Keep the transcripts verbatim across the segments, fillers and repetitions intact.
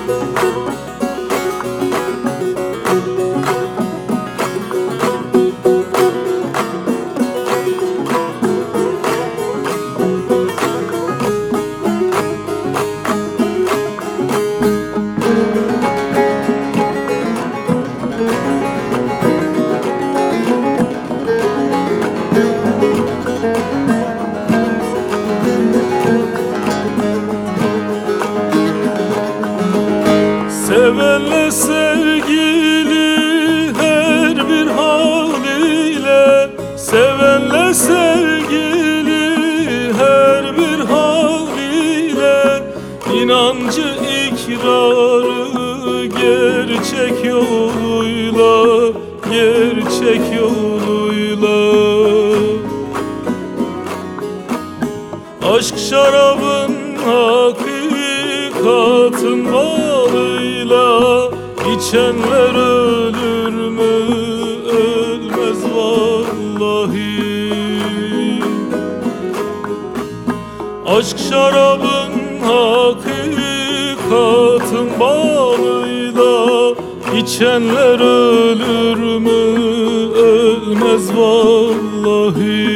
Sevenle sevgili her bir haliyle, sevenle sevgili her bir haliyle, inancı ikrarı gerçek yoluyla, gerçek yoluyla. Aşk şarabın hakikatin balıyla, İçenler ölür mü? Ölmez vallahi. Aşk şarabın hakikatin balıyla, İçenler ölür mü? Ölmez vallahi.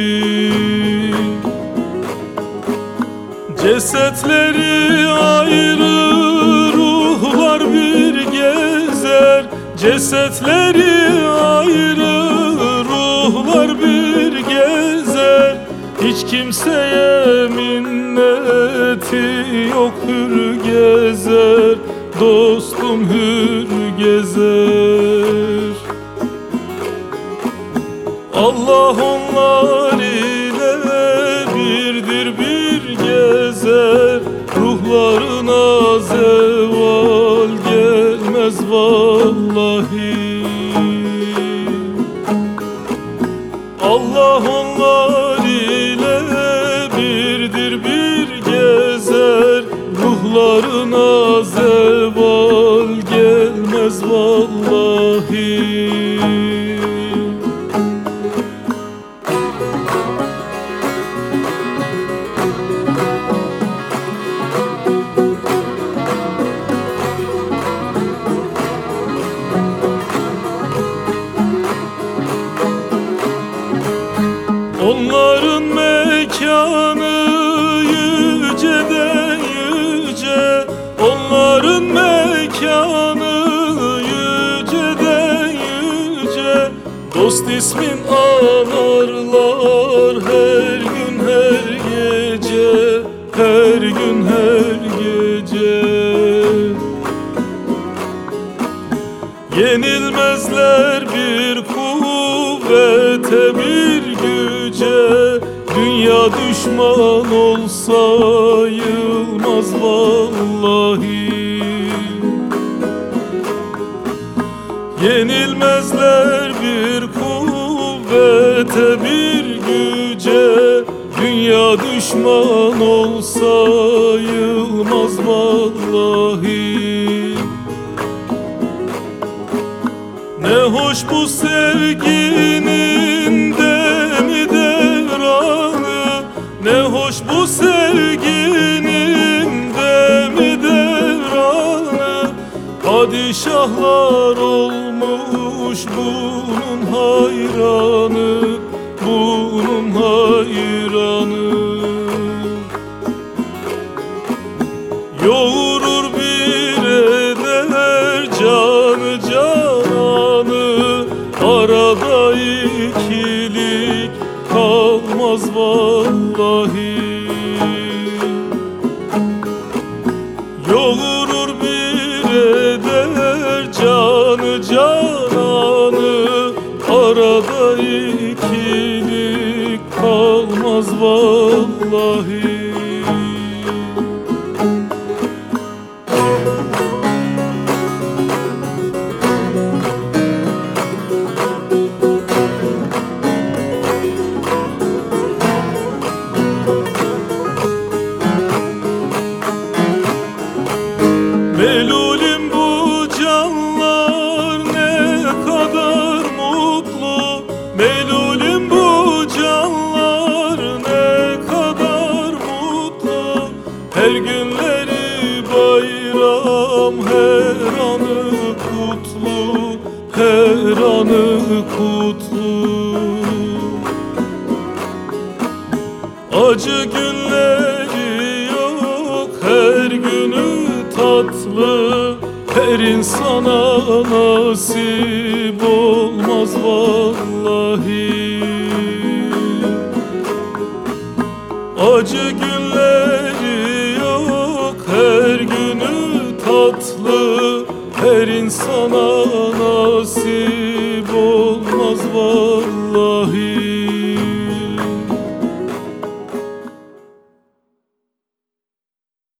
Cesetleri ayrı, ruhlar bir gezer. Cesetleri ayrı, ruhlar bir gezer. Hiç kimseye minneti yok, hür gezer. Dostum hür gezer. Allah onlar ile birdir, bir gezer. Ruhlarına zeval gelmez vallahi. Allah onlar ile birdir, bir gezer. Ruhlarına zeval gelmez vallahi. Onların mekanı yüceden yüce, onların mekanı yüceden yüce. Dost ismin anarlar her gün her gece, her gün her gece. Yenilmezler bir kuvvete, bir güce. Dünya düşman olsa yılmaz vallahi. Yenilmezler bir kuvvete, bir güce. Dünya düşman olsa yılmaz vallahi. Ne hoş bu sevginin demi devranı, ne hoş bu sevginin demi devranı. Padişahlar olmuş bunun hayranı, bunun hayranı. Yoğurur bir eder canı cananı, arada ikilik kalmaz vallahi. Yoğurur bir eder canı cananı, arada ikilik kalmaz vallahi. bayram, her anı kutlu, her anı kutlu. Acı günleri yok, her günü tatlı. Her insana nasip olmaz vallahi. Acı günleri yok, her günü tatlı. Her insana nasip